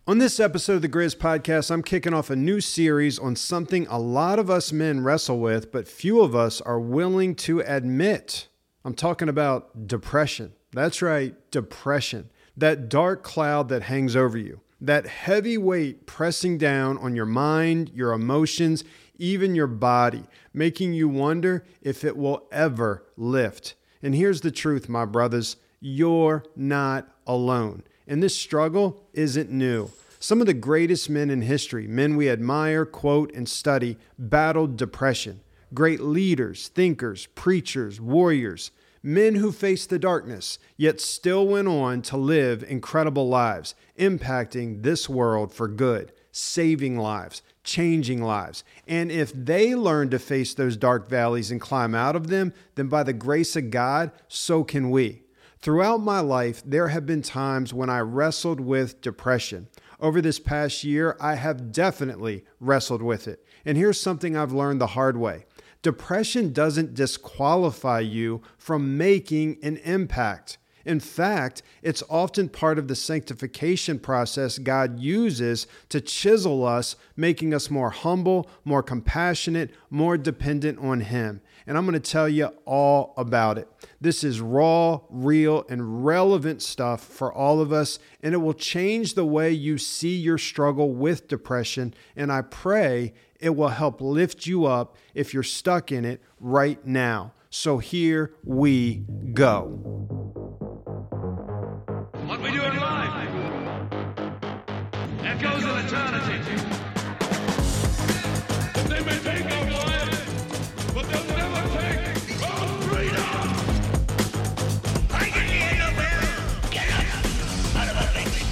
On this episode of the Grizz Podcast, I'm kicking off a new series on something a lot of us men wrestle with, but few of us are willing to admit. I'm talking about depression. That's right, depression. That dark cloud that hangs over you. That heavy weight pressing down on your mind, your emotions, even your body, making you wonder if it will ever lift. And here's the truth, my brothers. You're not alone. And this struggle isn't new. Some of the greatest men in history, men we admire, quote, and study, battled depression. Great leaders, thinkers, preachers, warriors, men who faced the darkness, yet still went on to live incredible lives, impacting this world for good, saving lives, changing lives. And if they learn to face those dark valleys and climb out of them, then by the grace of God, so can we. Throughout my life, there have been times when I wrestled with depression. Over this past year, I have definitely wrestled with it. And here's something I've learned the hard way. Depression doesn't disqualify you from making an impact. In fact, it's often part of the sanctification process God uses to chisel us, making us more humble, more compassionate, more dependent on Him. And I'm going to tell you all about it. This is raw, real, and relevant stuff for all of us, and it will change the way you see your struggle with depression. And I pray it will help lift you up if you're stuck in it right now. So here we go. What we do in life echoes in eternity. They may take our life, but they'll never take our freedom. I can hear you, Will. Get up out of the thing.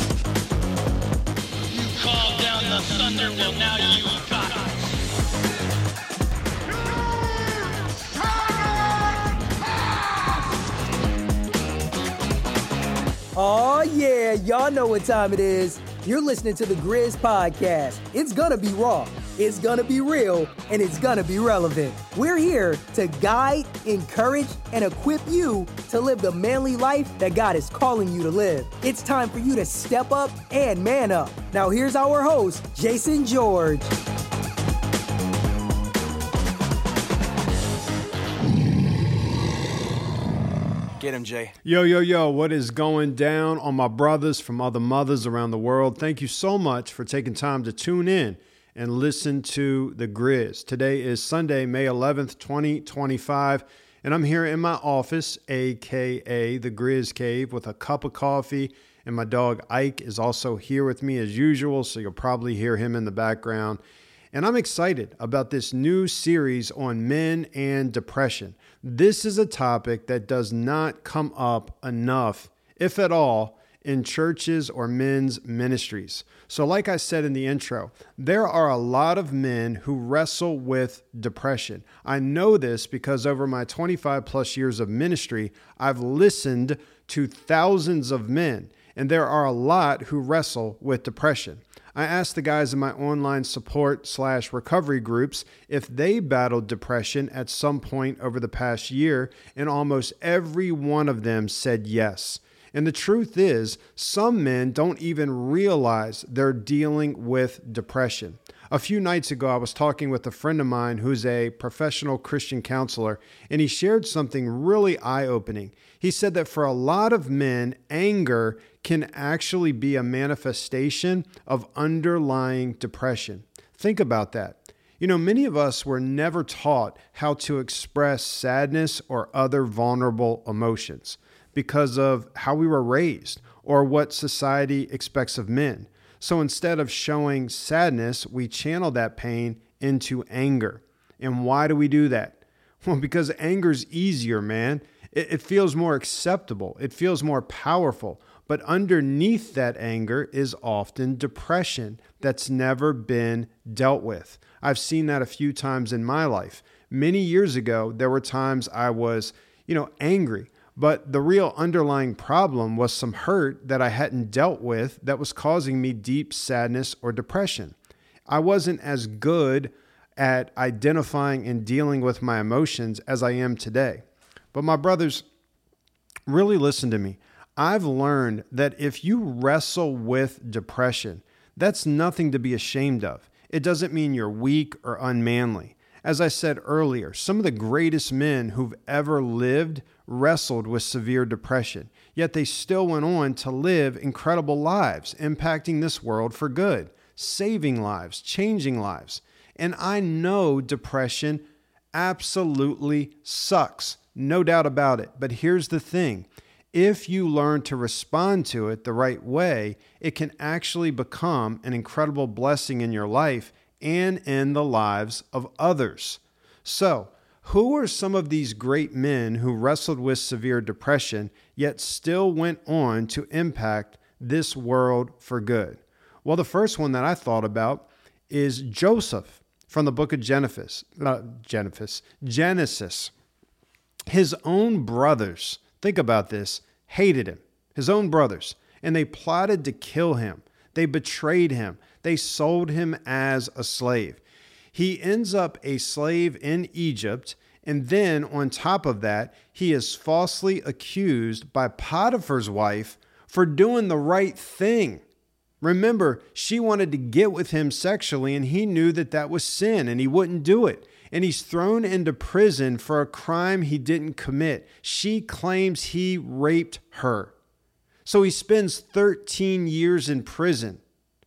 You called down the thunder, well now you got it. Oh yeah, y'all know what time it is. You're listening to the Grizz Podcast. It's gonna be raw, it's gonna be real, and it's gonna be relevant. We're here to guide, encourage, and equip you to live the manly life that God is calling you to live. It's time for you to step up and man up. Now here's our host, Jason George. Get him, Jay. Yo, what is going down on my brothers from other mothers around the world? Thank you so much for taking time to tune in and listen to The Grizz. Today is Sunday, May 11th, 2025, and I'm here in my office, a.k.a. The Grizz Cave, with a cup of coffee, and my dog Ike is also here with me as usual, so you'll probably hear him in the background. And I'm excited about this new series on men and depression. This is a topic that does not come up enough, if at all, in churches or men's ministries. So like I said in the intro, there are a lot of men who wrestle with depression. I know this because over my 25 plus years of ministry, I've listened to thousands of men, and there are a lot who wrestle with depression. I asked the guys in my online support/recovery groups if they battled depression at some point over the past year, and almost every one of them said yes. And the truth is, some men don't even realize they're dealing with depression. A few nights ago, I was talking with a friend of mine who's a professional Christian counselor, and he shared something really eye-opening. He said that for a lot of men, anger can actually be a manifestation of underlying depression. Think about that. You know, many of us were never taught how to express sadness or other vulnerable emotions because of how we were raised or what society expects of men. So instead of showing sadness, we channel that pain into anger. And why do we do that? Well, because anger's easier, man. It feels more acceptable. It feels more powerful. But underneath that anger is often depression that's never been dealt with. I've seen that a few times in my life. Many years ago, there were times I was, angry. But the real underlying problem was some hurt that I hadn't dealt with that was causing me deep sadness or depression. I wasn't as good at identifying and dealing with my emotions as I am today. But my brothers, really listen to me. I've learned that if you wrestle with depression, that's nothing to be ashamed of. It doesn't mean you're weak or unmanly. As I said earlier, some of the greatest men who've ever lived wrestled with severe depression, yet they still went on to live incredible lives, impacting this world for good, saving lives, changing lives. And I know depression absolutely sucks, no doubt about it. But here's the thing. If you learn to respond to it the right way, it can actually become an incredible blessing in your life and in the lives of others. So, who are some of these great men who wrestled with severe depression, yet still went on to impact this world for good? Well, the first one that I thought about is Joseph from the book of Genesis. His own brothers, think about this, hated him, his own brothers, and they plotted to kill him. They betrayed him. They sold him as a slave. He ends up a slave in Egypt, and then on top of that, he is falsely accused by Potiphar's wife for doing the right thing. Remember, she wanted to get with him sexually, and he knew that that was sin, and he wouldn't do it. And he's thrown into prison for a crime he didn't commit. She claims he raped her. So he spends 13 years in prison.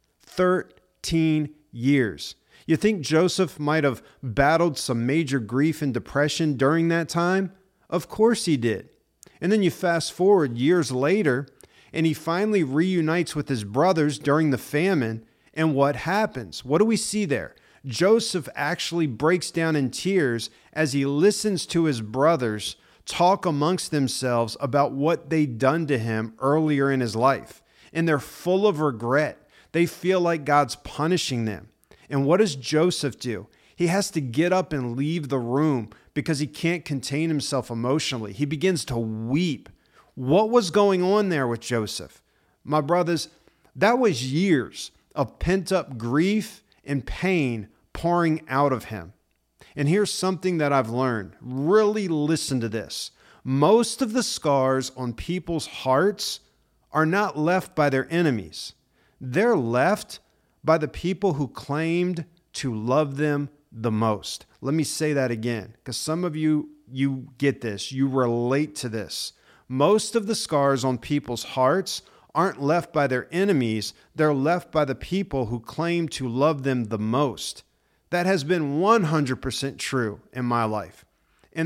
13 years. You think Joseph might have battled some major grief and depression during that time? Of course he did. And then you fast forward years later, and he finally reunites with his brothers during the famine. And what happens? What do we see there? Joseph actually breaks down in tears as he listens to his brothers talk amongst themselves about what they'd done to him earlier in his life. And they're full of regret. They feel like God's punishing them. And what does Joseph do? He has to get up and leave the room because he can't contain himself emotionally. He begins to weep. What was going on there with Joseph? My brothers, that was years of pent-up grief and pain pouring out of him. And here's something that I've learned. Really listen to this. Most of the scars on people's hearts are not left by their enemies. They're left by the people who claimed to love them the most. Let me say that again, because some of you get this. You relate to this. Most of the scars on people's hearts aren't left by their enemies. They're left by the people who claim to love them the most. That has been 100% true in my life. And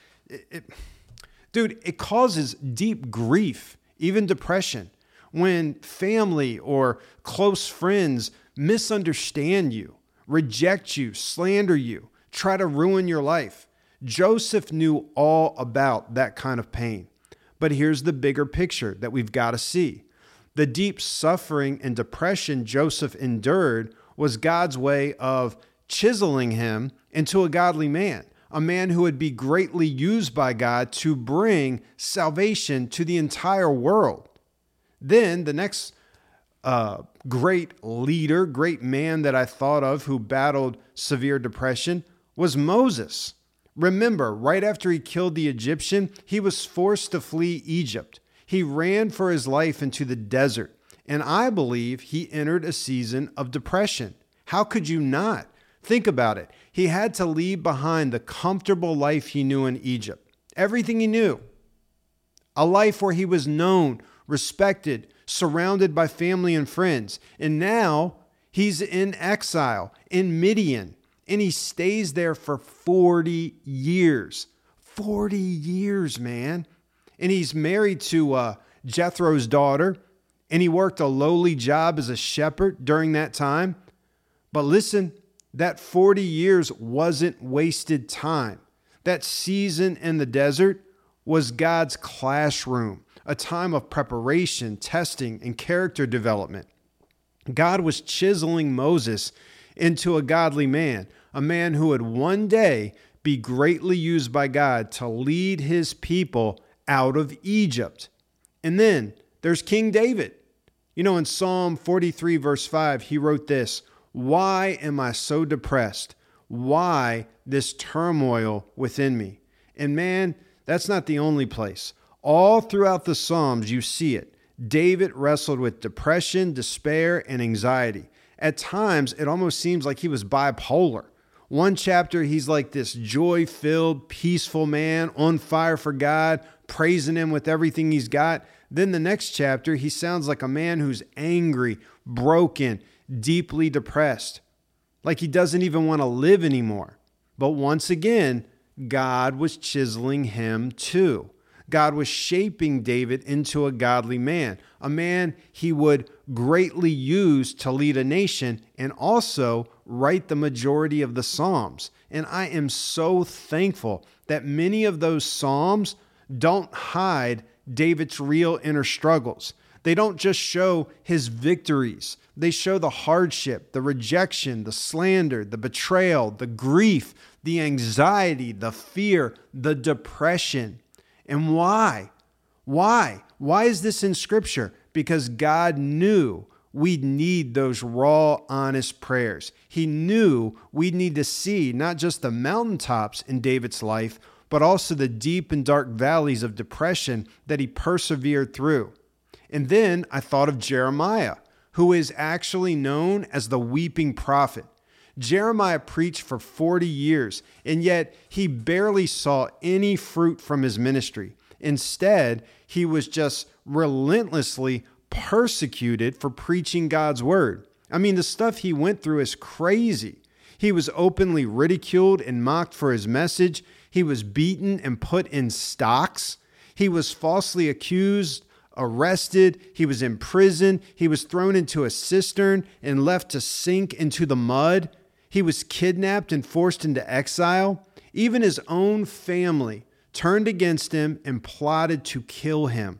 it causes deep grief, even depression, when family or close friends misunderstand you, reject you, slander you, try to ruin your life. Joseph knew all about that kind of pain. But here's the bigger picture that we've got to see. The deep suffering and depression Joseph endured was God's way of chiseling him into a godly man, a man who would be greatly used by God to bring salvation to the entire world. Then the next great leader, great man that I thought of who battled severe depression was Moses. Remember, right after he killed the Egyptian, he was forced to flee Egypt. He ran for his life into the desert, and I believe he entered a season of depression. How could you not? Think about it. He had to leave behind the comfortable life he knew in Egypt, everything he knew, a life where he was known, respected, surrounded by family and friends. And now he's in exile in Midian, and he stays there for 40 years. 40 years, man. And he's married to Jethro's daughter, and he worked a lowly job as a shepherd during that time. But listen, that 40 years wasn't wasted time. That season in the desert was God's classroom, a time of preparation, testing, and character development. God was chiseling Moses into a godly man, a man who would one day be greatly used by God to lead his people out of Egypt. And then there's King David. You know, in Psalm 43, verse 5, he wrote this, "Why am I so depressed? Why this turmoil within me?" And man, that's not the only place. All throughout the Psalms, you see it. David wrestled with depression, despair, and anxiety. At times, it almost seems like he was bipolar. One chapter, he's like this joy-filled, peaceful man, on fire for God, praising him with everything he's got. Then the next chapter, he sounds like a man who's angry, broken, deeply depressed, like he doesn't even want to live anymore. But once again, God was chiseling him too. God was shaping David into a godly man, a man he would greatly use to lead a nation and also write the majority of the Psalms. And I am so thankful that many of those Psalms don't hide David's real inner struggles. They don't just show his victories. They show the hardship, the rejection, the slander, the betrayal, the grief, the anxiety, the fear, the depression. And why? Why? Why is this in Scripture? Because God knew we'd need those raw, honest prayers. He knew we'd need to see not just the mountaintops in David's life, but also the deep and dark valleys of depression that he persevered through. And then I thought of Jeremiah, who is actually known as the weeping prophet. Jeremiah preached for 40 years, and yet he barely saw any fruit from his ministry. Instead, he was just relentlessly persecuted for preaching God's word. I mean, the stuff he went through is crazy. He was openly ridiculed and mocked for his message. He was beaten and put in stocks. He was falsely accused, arrested. He was imprisoned. He was thrown into a cistern and left to sink into the mud. He was kidnapped and forced into exile. Even his own family turned against him and plotted to kill him.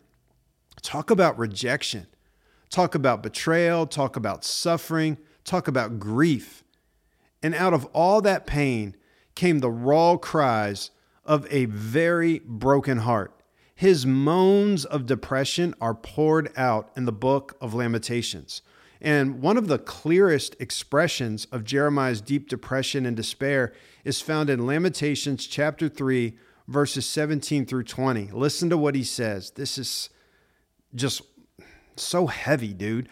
Talk about rejection. Talk about betrayal. Talk about suffering. Talk about grief. And out of all that pain came the raw cries of a very broken heart. His moans of depression are poured out in the book of Lamentations. And one of the clearest expressions of Jeremiah's deep depression and despair is found in Lamentations chapter 3, verses 17 through 20. Listen to what he says. This is just so heavy, dude.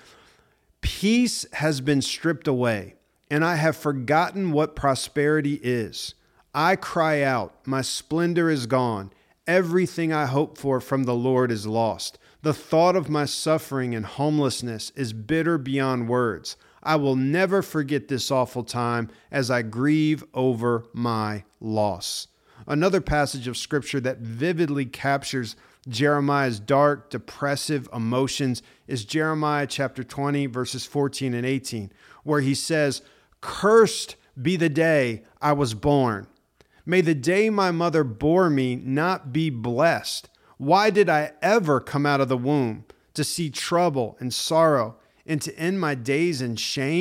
Peace has been stripped away, and I have forgotten what prosperity is. I cry out, my splendor is gone. Everything I hope for from the Lord is lost. The thought of my suffering and homelessness is bitter beyond words. I will never forget this awful time as I grieve over my loss. Another passage of scripture that vividly captures Jeremiah's dark, depressive emotions is Jeremiah chapter 20, verses 14 and 18, where he says, "Cursed be the day I was born. May the day my mother bore me not be blessed. Why did I ever come out of the womb to see trouble and sorrow and to end my days in shame?" ?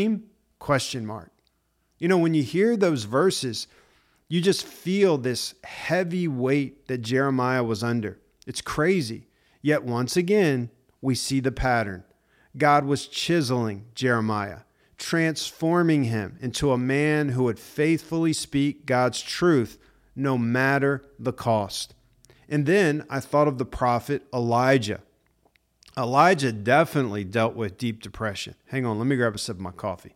You know, when you hear those verses, you just feel this heavy weight that Jeremiah was under. It's crazy. Yet once again, we see the pattern. God was chiseling Jeremiah, transforming him into a man who would faithfully speak God's truth no matter the cost. And then I thought of the prophet Elijah. Elijah definitely dealt with deep depression. Hang on, let me grab a sip of my coffee.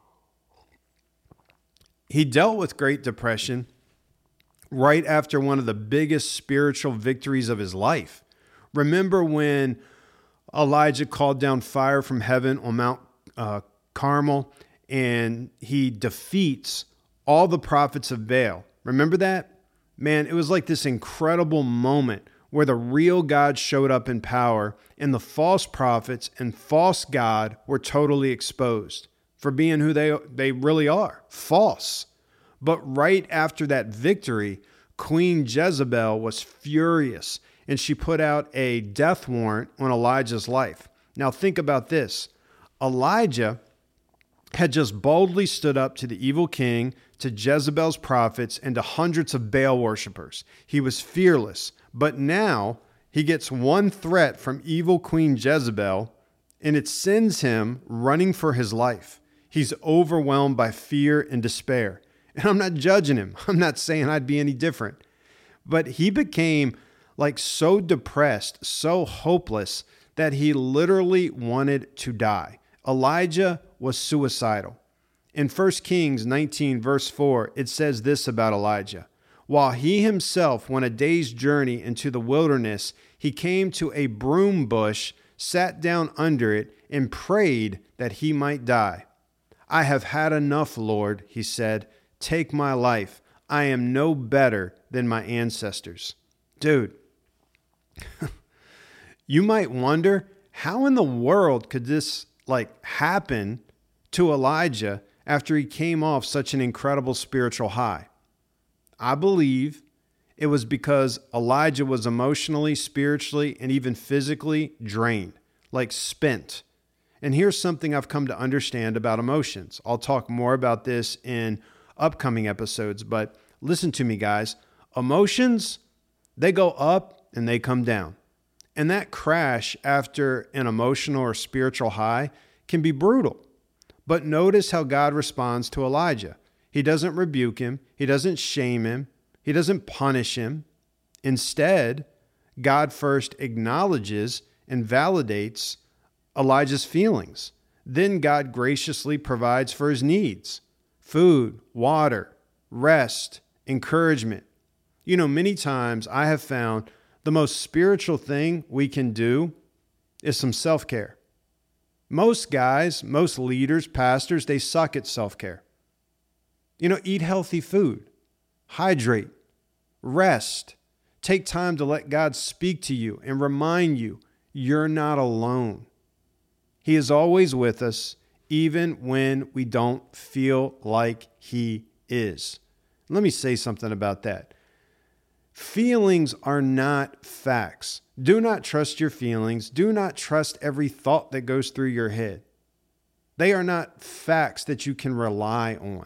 He dealt with great depression right after one of the biggest spiritual victories of his life. Remember when Elijah called down fire from heaven on Mount Carmel, and he defeats all the prophets of Baal? Remember that? Man, it was like this incredible moment where the real God showed up in power and the false prophets and false God were totally exposed for being who they really are, false. But right after that victory, Queen Jezebel was furious and she put out a death warrant on Elijah's life. Now think about this. Elijah had just boldly stood up to the evil king, to Jezebel's prophets, and to hundreds of Baal worshipers. He was fearless. But now he gets one threat from evil Queen Jezebel, and it sends him running for his life. He's overwhelmed by fear and despair. And I'm not judging him. I'm not saying I'd be any different. But he became like so depressed, so hopeless that he literally wanted to die. Elijah was suicidal. In 1 Kings 19, verse 4, it says this about Elijah. While he himself went a day's journey into the wilderness, he came to a broom bush, sat down under it, and prayed that he might die. I have had enough, Lord, he said. Take my life. I am no better than my ancestors. Dude, you might wonder, how in the world could this happen to Elijah after he came off such an incredible spiritual high? I believe it was because Elijah was emotionally, spiritually, and even physically drained, spent. And here's something I've come to understand about emotions. I'll talk more about this in upcoming episodes, but listen to me, guys. Emotions, they go up and they come down. And that crash after an emotional or spiritual high can be brutal. But notice how God responds to Elijah. He doesn't rebuke him. He doesn't shame him. He doesn't punish him. Instead, God first acknowledges and validates Elijah's feelings. Then God graciously provides for his needs: food, water, rest, encouragement. Many times I have found the most spiritual thing we can do is some self-care. Most guys, most leaders, pastors, they suck at self-care. Eat healthy food, hydrate, rest, take time to let God speak to you and remind you you're not alone. He is always with us, even when we don't feel like he is. Let me say something about that. Feelings are not facts. Do not trust your feelings. Do not trust every thought that goes through your head. They are not facts that you can rely on.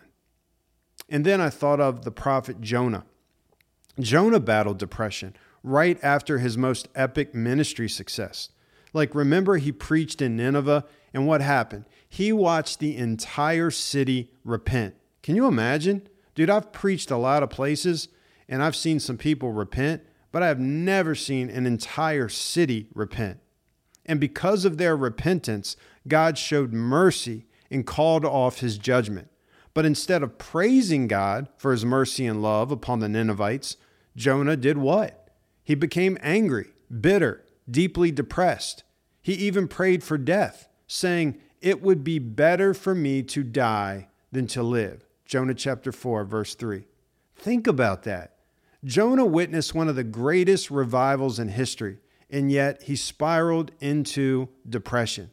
And then I thought of the prophet Jonah. Jonah battled depression right after his most epic ministry success. Remember, he preached in Nineveh, and what happened? He watched the entire city repent. Can you imagine? Dude, I've preached a lot of places, and I've seen some people repent, but I've never seen an entire city repent. And because of their repentance, God showed mercy and called off his judgment. But instead of praising God for his mercy and love upon the Ninevites, Jonah did what? He became angry, bitter, deeply depressed. He even prayed for death, saying, "It would be better for me to die than to live." Jonah chapter 4, verse 3. Think about that. Jonah witnessed one of the greatest revivals in history, and yet he spiraled into depression.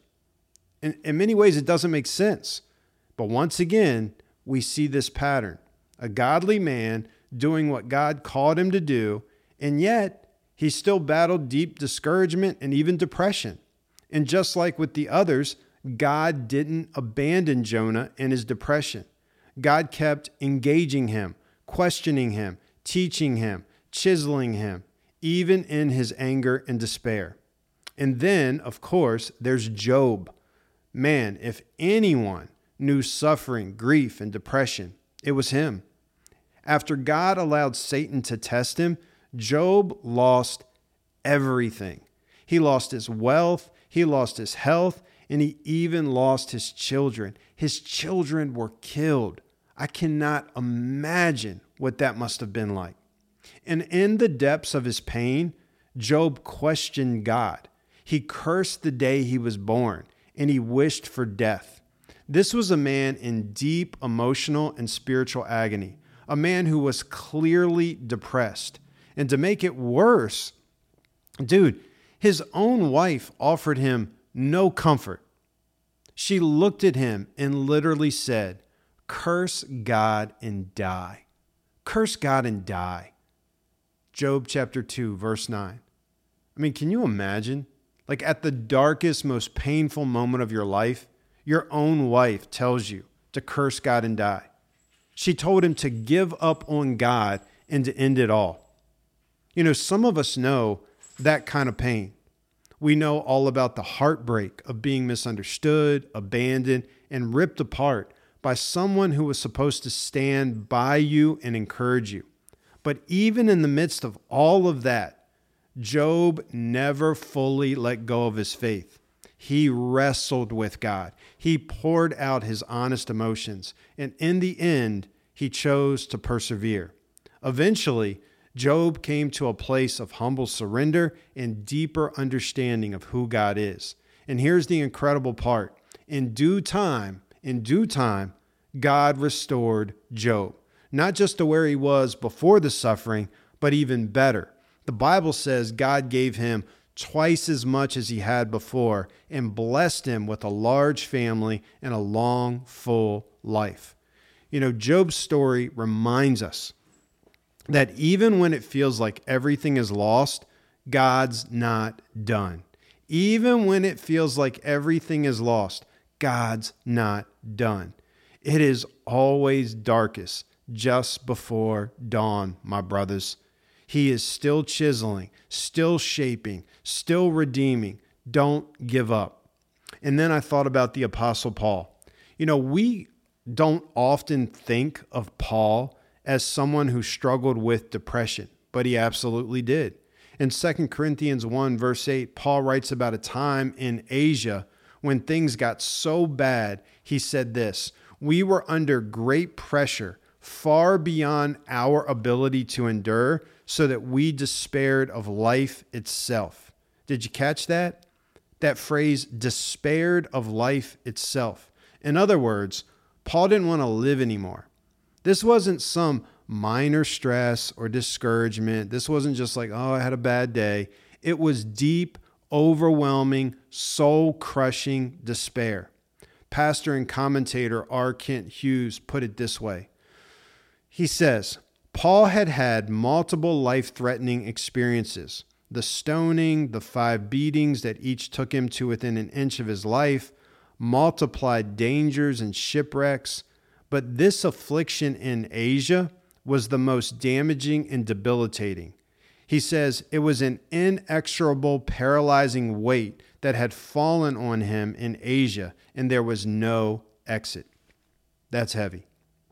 In many ways, it doesn't make sense. But once again, we see this pattern. A godly man doing what God called him to do, and yet he still battled deep discouragement and even depression. And just like with the others, God didn't abandon Jonah in his depression. God kept engaging him, questioning him, teaching him, chiseling him, even in his anger and despair. And then, of course, there's Job. Man, if anyone knew suffering, grief, and depression, it was him. After God allowed Satan to test him, Job lost everything. He lost his wealth, he lost his health, and he even lost his children. His children were killed. I cannot imagine what that must have been like. And in the depths of his pain, Job questioned God. He cursed the day he was born, and he wished for death. This was a man in deep emotional and spiritual agony, a man who was clearly depressed. And to make it worse, dude, his own wife offered him no comfort. She looked at him and literally said, "Curse God and die. Curse God and die." Job chapter 2, verse 9. I mean, can you imagine? At the darkest, most painful moment of your life, your own wife tells you to curse God and die. She told him to give up on God and to end it all. Some of us know that kind of pain. We know all about the heartbreak of being misunderstood, abandoned, and ripped apart by someone who was supposed to stand by you and encourage you. But even in the midst of all of that, Job never fully let go of his faith. He wrestled with God. He poured out his honest emotions. And in the end, he chose to persevere. Eventually, Job came to a place of humble surrender and deeper understanding of who God is. And here's the incredible part. In due time, God restored Job, not just to where he was before the suffering, but even better. The Bible says God gave him twice as much as he had before and blessed him with a large family and a long, full life. You know, Job's story reminds us that even when it feels like everything is lost, God's not done. Even when it feels like everything is lost, God's not done. It is always darkest just before dawn, my brothers. He is still chiseling, still shaping, still redeeming. Don't give up. And then I thought about the Apostle Paul. You know, we don't often think of Paul as someone who struggled with depression, but he absolutely did. In 2 Corinthians 1, verse 8, Paul writes about a time in Asia when things got so bad, he said this, "We were under great pressure, far beyond our ability to endure, so that we despaired of life itself." Did you catch that? That phrase, despaired of life itself. In other words, Paul didn't want to live anymore. This wasn't some minor stress or discouragement. This wasn't just like, oh, I had a bad day. It was deep, overwhelming, soul-crushing despair. Pastor and commentator R. Kent Hughes put it this way. He says, Paul had had multiple life-threatening experiences. The stoning, the 5 beatings that each took him to within an inch of his life, multiplied dangers and shipwrecks. But this affliction in Asia was the most damaging and debilitating. He says it was an inexorable, paralyzing weight that had fallen on him in Asia, and there was no exit. That's heavy.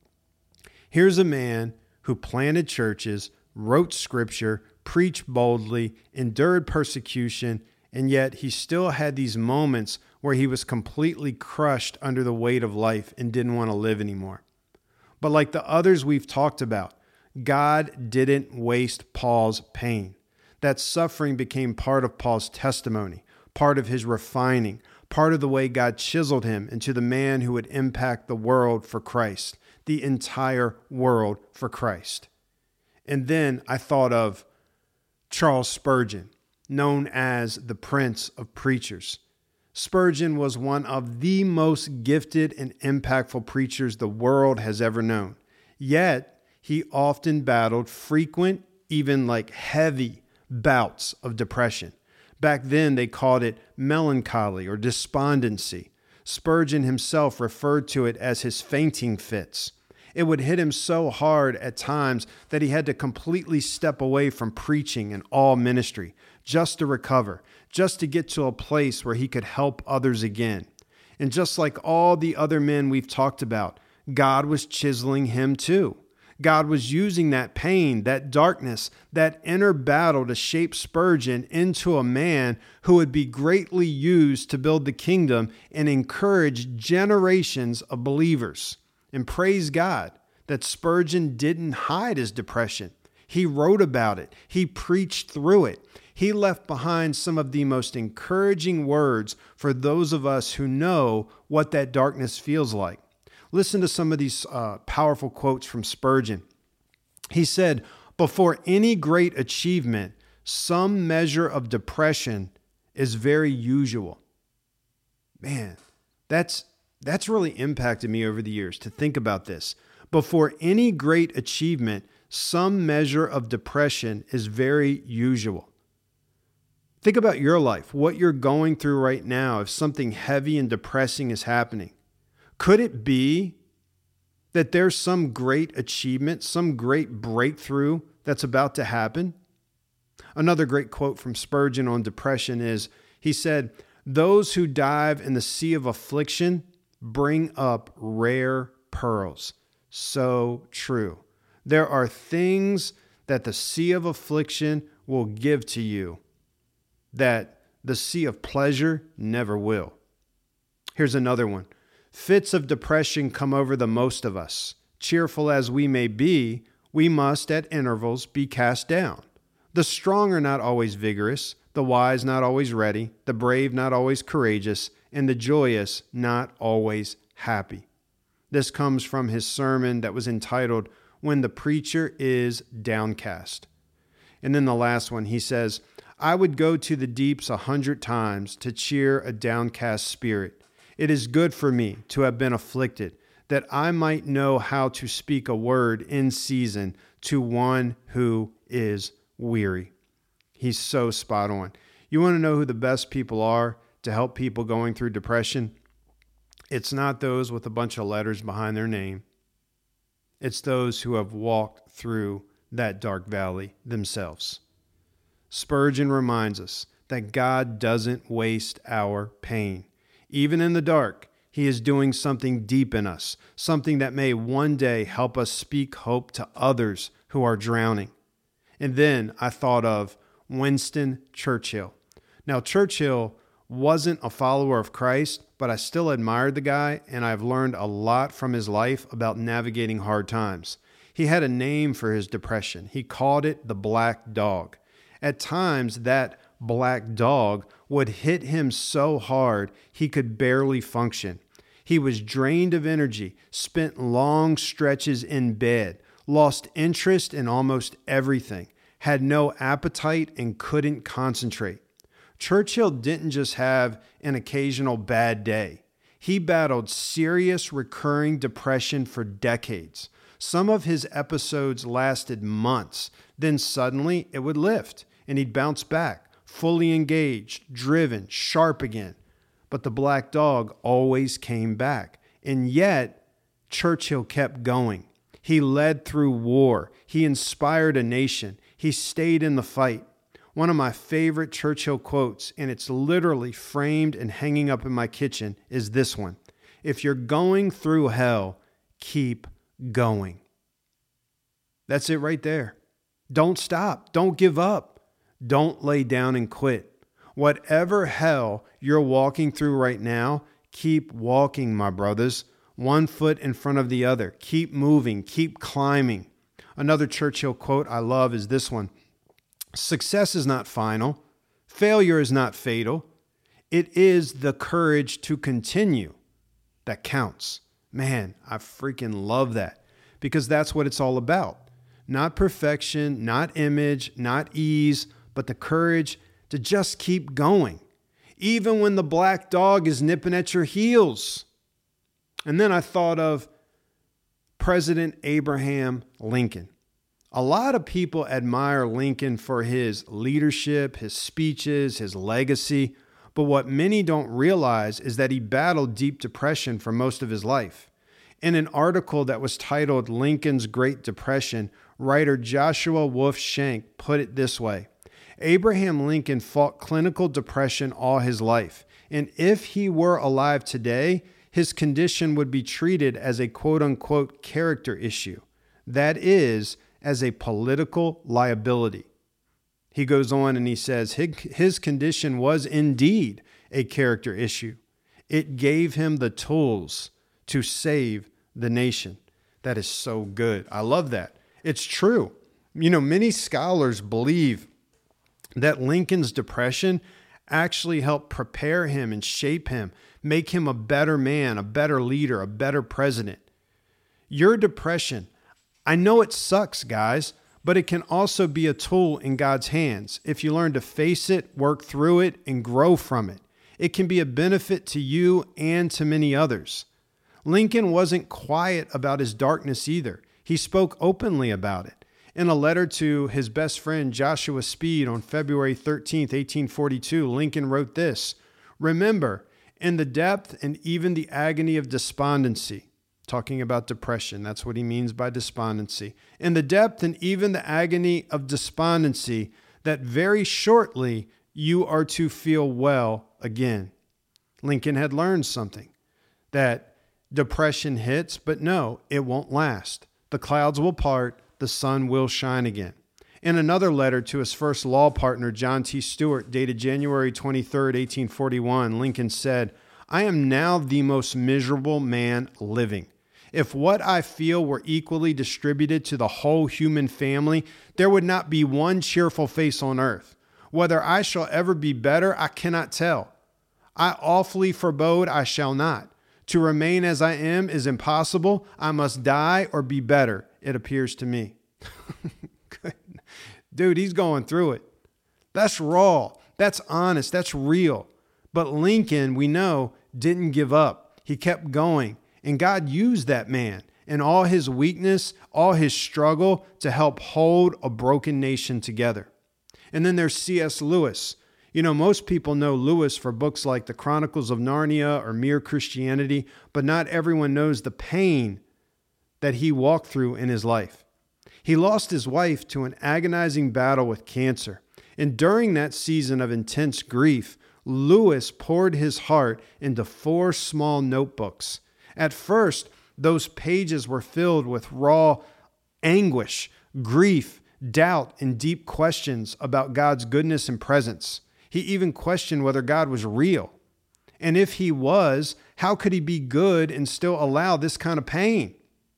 Here's a man who planted churches, wrote scripture, preached boldly, endured persecution, and yet he still had these moments where he was completely crushed under the weight of life and didn't want to live anymore. But like the others we've talked about, God didn't waste Paul's pain. That suffering became part of Paul's testimony, part of his refining, part of the way God chiseled him into the man who would impact the world for Christ, the entire world for Christ. And then I thought of Charles Spurgeon, known as the Prince of Preachers. Spurgeon was one of the most gifted and impactful preachers the world has ever known. Yet, he often battled frequent, even like heavy bouts of depression. Back then, they called it melancholy or despondency. Spurgeon himself referred to it as his fainting fits. It would hit him so hard at times that he had to completely step away from preaching and all ministry just to recover, just to get to a place where he could help others again. And just like all the other men we've talked about, God was chiseling him too. God was using that pain, that darkness, that inner battle to shape Spurgeon into a man who would be greatly used to build the kingdom and encourage generations of believers. And praise God that Spurgeon didn't hide his depression. He wrote about it. He preached through it. He left behind some of the most encouraging words for those of us who know what that darkness feels like. Listen to some of these powerful quotes from Spurgeon. He said, "Before any great achievement, some measure of depression is very usual." Man, that's really impacted me over the years to think about this. Before any great achievement, some measure of depression is very usual. Think about your life, what you're going through right now, if something heavy and depressing is happening. Could it be that there's some great achievement, some great breakthrough that's about to happen? Another great quote from Spurgeon on depression is, he said, "Those who dive in the sea of affliction bring up rare pearls." So true. There are things that the sea of affliction will give to you that the sea of pleasure never will. Here's another one. Fits of depression come over the most of us. Cheerful as we may be, we must at intervals be cast down. The strong are not always vigorous, the wise not always ready, the brave not always courageous, and the joyous not always happy. This comes from his sermon that was entitled, When the Preacher is Downcast. And then the last one, he says, I would go to the deeps 100 times to cheer a downcast spirit. It is good for me to have been afflicted, that I might know how to speak a word in season to one who is weary. He's so spot on. You want to know who the best people are to help people going through depression? It's not those with a bunch of letters behind their name. It's those who have walked through that dark valley themselves. Spurgeon reminds us that God doesn't waste our pain. Even in the dark, He is doing something deep in us, something that may one day help us speak hope to others who are drowning. And then I thought of Winston Churchill. Now, Churchill wasn't a follower of Christ, but I still admired the guy, and I've learned a lot from his life about navigating hard times. He had a name for his depression. He called it the black dog. At times, that black dog would hit him so hard he could barely function. He was drained of energy, spent long stretches in bed, lost interest in almost everything, had no appetite, and couldn't concentrate. Churchill didn't just have an occasional bad day. He battled serious recurring depression for decades. Some of his episodes lasted months. Then suddenly it would lift and he'd bounce back, fully engaged, driven, sharp again. But the black dog always came back. And yet, Churchill kept going. He led through war. He inspired a nation. He stayed in the fight. One of my favorite Churchill quotes, and it's literally framed and hanging up in my kitchen, is this one. If you're going through hell, keep going. That's it right there. Don't stop. Don't give up. Don't lay down and quit. Whatever hell you're walking through right now, keep walking, my brothers. One foot in front of the other. Keep moving. Keep climbing. Another Churchill quote I love is this one. Success is not final. Failure is not fatal. It is the courage to continue that counts. Man, I freaking love that because that's what it's all about. Not perfection, not image, not ease, but the courage to just keep going, even when the black dog is nipping at your heels. And then I thought of President Abraham Lincoln. A lot of people admire Lincoln for his leadership, his speeches, his legacy, but what many don't realize is that he battled deep depression for most of his life. In an article that was titled Lincoln's Great Depression, writer Joshua Wolf Shank put it this way. Abraham Lincoln fought clinical depression all his life, and if he were alive today, his condition would be treated as a quote-unquote character issue. That is, as a political liability. He goes on and he says his condition was indeed a character issue. It gave him the tools to save the nation. That is so good. I love that. It's true. You know, many scholars believe that Lincoln's depression actually helped prepare him and shape him, make him a better man, a better leader, a better president. Your depression, I know it sucks, guys, but it can also be a tool in God's hands if you learn to face it, work through it, and grow from it. It can be a benefit to you and to many others. Lincoln wasn't quiet about his darkness either. He spoke openly about it. In a letter to his best friend Joshua Speed on February 13th, 1842, Lincoln wrote this, "Remember, in the depth and even the agony of despondency," talking about depression, that's what he means by despondency, "in the depth and even the agony of despondency, that very shortly you are to feel well again." Lincoln had learned something, that depression hits, but no, it won't last. The clouds will part. The sun will shine again. In another letter to his first law partner, John T. Stewart, dated January 23, 1841, Lincoln said, "I am now the most miserable man living. If what I feel were equally distributed to the whole human family, there would not be one cheerful face on earth. Whether I shall ever be better, I cannot tell. I awfully forebode I shall not. To remain as I am is impossible. I must die or be better, it appears to me." Dude, he's going through it. That's raw. That's honest. That's real. But Lincoln, we know, didn't give up. He kept going. And God used that man and all his weakness, all his struggle to help hold a broken nation together. And then there's C.S. Lewis. You know, most people know Lewis for books like The Chronicles of Narnia or Mere Christianity, but not everyone knows the pain that he walked through in his life. He lost his wife to an agonizing battle with cancer. And during that season of intense grief, Lewis poured his heart into 4 small notebooks. At first, those pages were filled with raw anguish, grief, doubt, and deep questions about God's goodness and presence. He even questioned whether God was real. And if he was, how could he be good and still allow this kind of pain?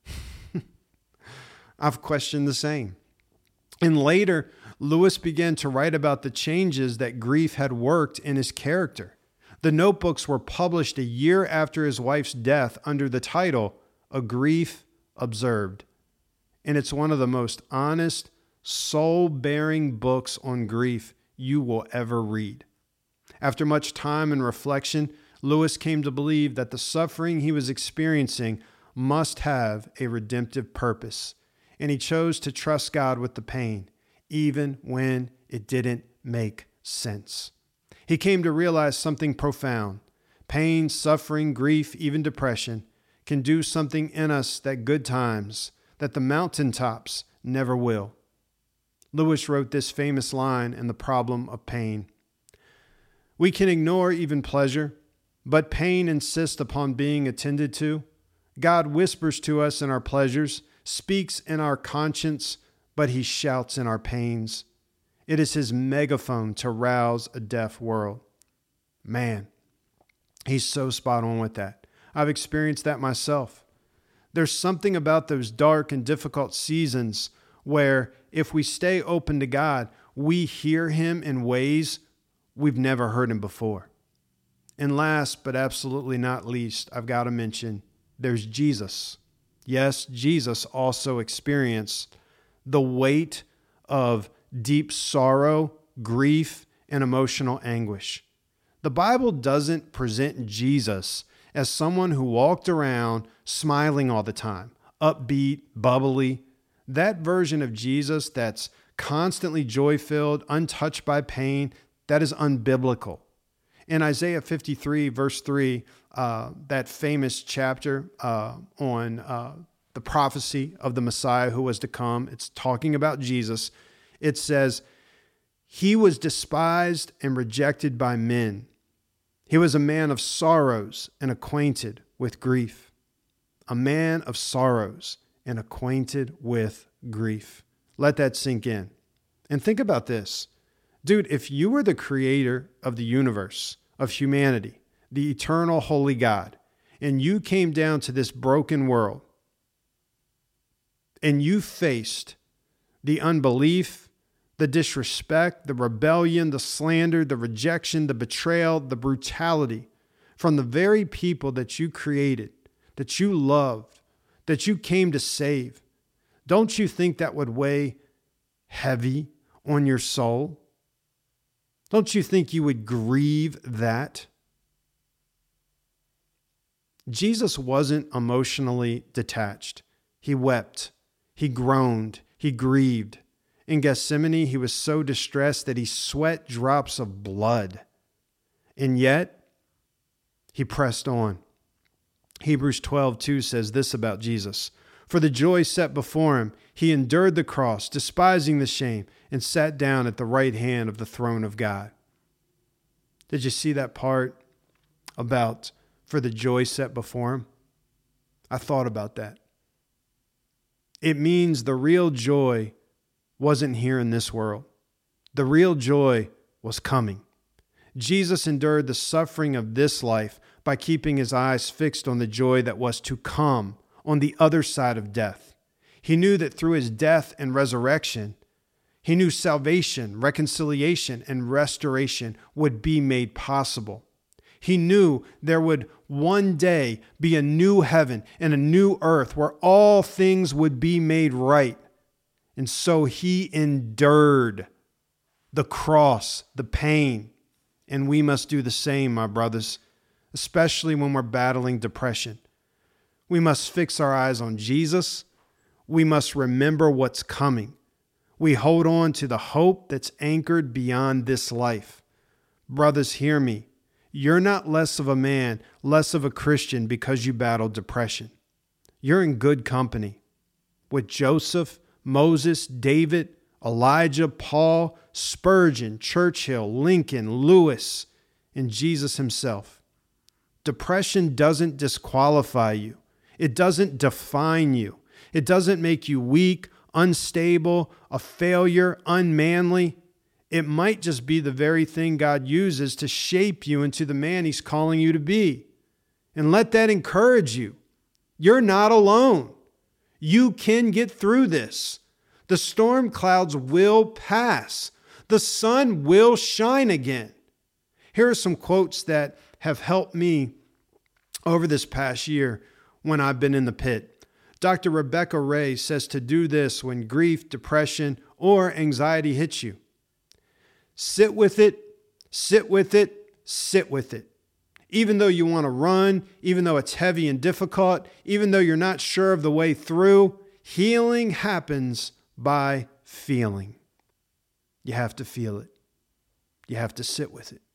I've questioned the same. And later, Lewis began to write about the changes that grief had worked in his character. The notebooks were published a year after his wife's death under the title, A Grief Observed. And it's one of the most honest, soul-bearing books on grief you will ever read. After much time and reflection, Lewis came to believe that the suffering he was experiencing must have a redemptive purpose. And he chose to trust God with the pain, even when it didn't make sense. He came to realize something profound. Pain, suffering, grief, even depression can do something in us that good times, that the mountaintops never will. Lewis wrote this famous line in The Problem of Pain. "We can ignore even pleasure, but pain insists upon being attended to. God whispers to us in our pleasures, speaks in our conscience, but he shouts in our pains. It is his megaphone to rouse a deaf world." Man, he's so spot on with that. I've experienced that myself. There's something about those dark and difficult seasons where if we stay open to God, we hear him in ways we've never heard him before. And last but absolutely not least, I've got to mention, there's Jesus. Yes, Jesus also experienced the weight of deep sorrow, grief, and emotional anguish. The Bible doesn't present Jesus as someone who walked around smiling all the time, upbeat, bubbly. That version of Jesus that's constantly joy-filled, untouched by pain, that is unbiblical. In Isaiah 53, verse 3, that famous chapter on the prophecy of the Messiah who was to come, it's talking about Jesus. It says, "He was despised and rejected by men. He was a man of sorrows and acquainted with grief." A man of sorrows and acquainted with grief. Let that sink in. And think about this. Dude, if you were the creator of the universe, of humanity, the eternal holy God, and you came down to this broken world, and you faced the unbelief, the disrespect, the rebellion, the slander, the rejection, the betrayal, the brutality from the very people that you created, that you loved, that you came to save, don't you think that would weigh heavy on your soul? Don't you think you would grieve that? Jesus wasn't emotionally detached. He wept. He groaned. He grieved. In Gethsemane, he was so distressed that he sweat drops of blood. And yet, he pressed on. Hebrews 12:2 says this about Jesus. "For the joy set before him, he endured the cross, despising the shame, and sat down at the right hand of the throne of God." Did you see that part about for the joy set before him? I thought about that. It means the real joy wasn't here in this world. The real joy was coming. Jesus endured the suffering of this life by keeping his eyes fixed on the joy that was to come on the other side of death. He knew that through his death and resurrection, he knew salvation, reconciliation, and restoration would be made possible. He knew there would one day be a new heaven and a new earth where all things would be made right. And so he endured the cross, the pain. And we must do the same, my brothers, especially when we're battling depression. We must fix our eyes on Jesus. We must remember what's coming. We hold on to the hope that's anchored beyond this life. Brothers, hear me. You're not less of a man, less of a Christian because you battle depression. You're in good company with Joseph, Moses, David, Elijah, Paul, Spurgeon, Churchill, Lincoln, Lewis, and Jesus himself. Depression doesn't disqualify you. It doesn't define you. It doesn't make you weak, unstable, a failure, unmanly. It might just be the very thing God uses to shape you into the man he's calling you to be. And let that encourage you. You're not alone. You can get through this. The storm clouds will pass. The sun will shine again. Here are some quotes that have helped me over this past year when I've been in the pit. Dr. Rebecca Ray says to do this when grief, depression, or anxiety hits you. Sit with it, sit with it, sit with it. Even though you want to run, even though it's heavy and difficult, even though you're not sure of the way through, healing happens by feeling. You have to feel it. You have to sit with it.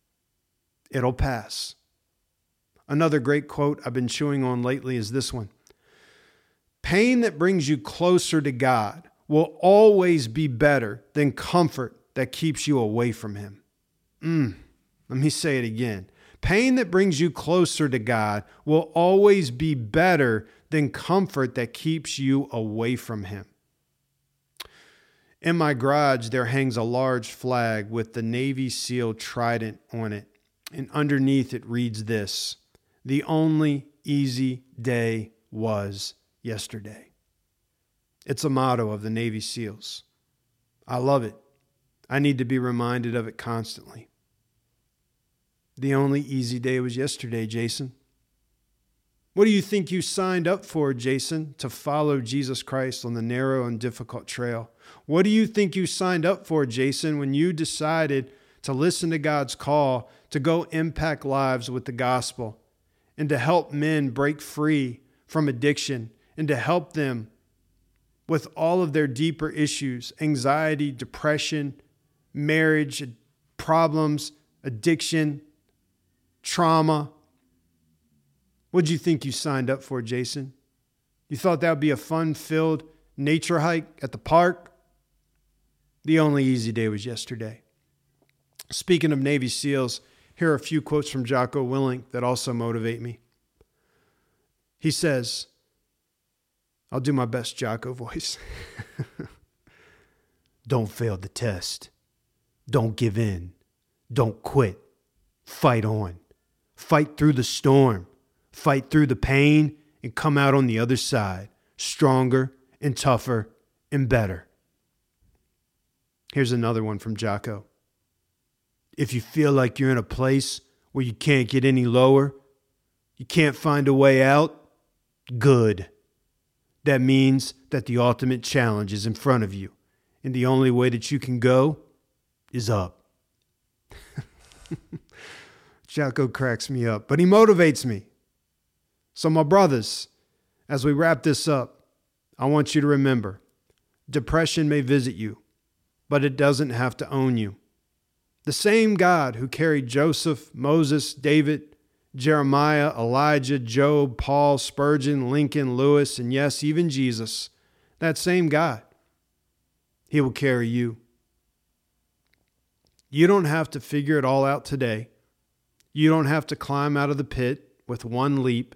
It'll pass. Another great quote I've been chewing on lately is this one. Pain that brings you closer to God will always be better than comfort that keeps you away from him. Let me say it again. Pain that brings you closer to God will always be better than comfort that keeps you away from him. In my garage, there hangs a large flag with the Navy SEAL trident on it. And underneath it reads this: "The only easy day was yesterday." It's a motto of the Navy SEALs. I love it. I need to be reminded of it constantly. The only easy day was yesterday, Jason. What do you think you signed up for, Jason, to follow Jesus Christ on the narrow and difficult trail? What do you think you signed up for, Jason, when you decided to listen to God's call to go impact lives with the gospel and to help men break free from addiction and to help them with all of their deeper issues, anxiety, depression, marriage problems, addiction, trauma? What did you think you signed up for, Jason? You thought that would be a fun-filled nature hike at the park? The only easy day was yesterday. Speaking of Navy SEALs, here are a few quotes from Jocko Willink that also motivate me. He says, I'll do my best Jocko voice. Don't fail the test. Don't give in. Don't quit. Fight on. Fight through the storm. Fight through the pain and come out on the other side, stronger and tougher and better. Here's another one from Jocko. If you feel like you're in a place where you can't get any lower, you can't find a way out, good. That means that the ultimate challenge is in front of you, and the only way that you can go is up. Jocko cracks me up, but he motivates me. So my brothers, as we wrap this up, I want you to remember, depression may visit you, but it doesn't have to own you. The same God who carried Joseph, Moses, David, Jeremiah, Elijah, Job, Paul, Spurgeon, Lincoln, Lewis, and yes, even Jesus, that same God, he will carry you. You don't have to figure it all out today. You don't have to climb out of the pit with one leap.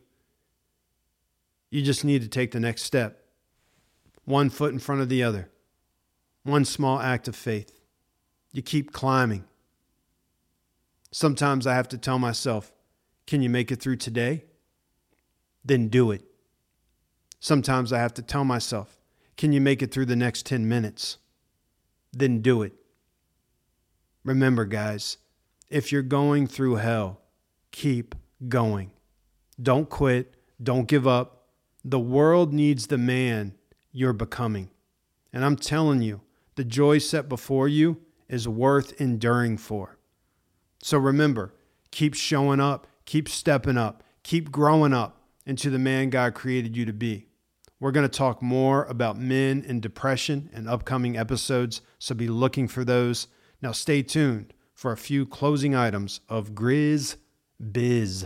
You just need to take the next step, one foot in front of the other, One small act of faith. You keep climbing. Sometimes I have to tell myself, can you make it through today? Then do it. Sometimes I have to tell myself, can you make it through the next 10 minutes? Then do it. Remember, guys, if you're going through hell, keep going. Don't quit. Don't give up. The world needs the man you're becoming. And I'm telling you, the joy set before you is worth enduring for. So remember, keep showing up, keep stepping up, keep growing up into the man God created you to be. We're going to talk more about men and depression in upcoming episodes, so be looking for those. Now stay tuned for a few closing items of Grizz Biz.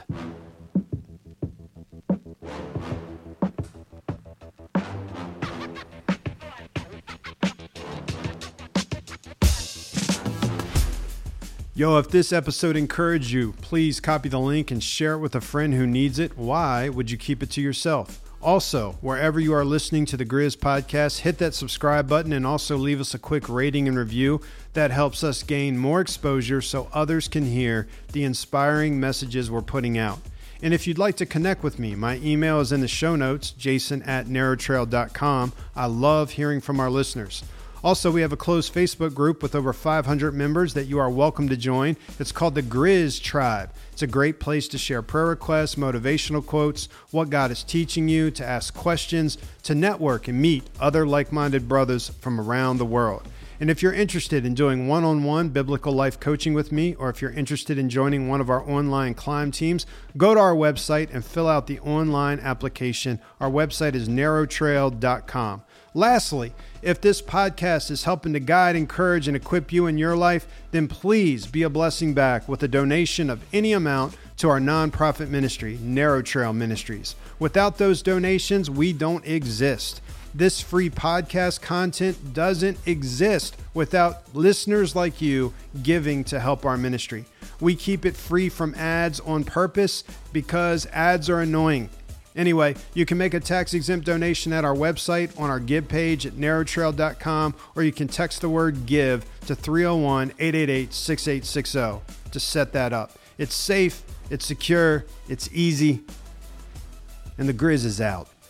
Yo, if this episode encouraged you, please copy the link and share it with a friend who needs it. Why would you keep it to yourself? Also, wherever you are listening to the Grizz podcast, hit that subscribe button and also leave us a quick rating and review. That helps us gain more exposure so others can hear the inspiring messages we're putting out. And if you'd like to connect with me, my email is in the show notes, jason@narrowtrail.com. I love hearing from our listeners. Also, we have a closed Facebook group with over 500 members that you are welcome to join. It's called the Grizz Tribe. It's a great place to share prayer requests, motivational quotes, what God is teaching you, to ask questions, to network and meet other like-minded brothers from around the world. And if you're interested in doing one-on-one biblical life coaching with me, or if you're interested in joining one of our online climb teams, go to our website and fill out the online application. Our website is narrowtrail.com. Lastly, if this podcast is helping to guide, encourage, and equip you in your life, then please be a blessing back with a donation of any amount to our nonprofit ministry, Narrow Trail Ministries. Without those donations, we don't exist. This free podcast content doesn't exist without listeners like you giving to help our ministry. We keep it free from ads on purpose because ads are annoying. Anyway, you can make a tax-exempt donation at our website on our Give page at narrowtrail.com, or you can text the word GIVE to 301-888-6860 to set that up. It's safe, it's secure, it's easy, and the Grizz is out.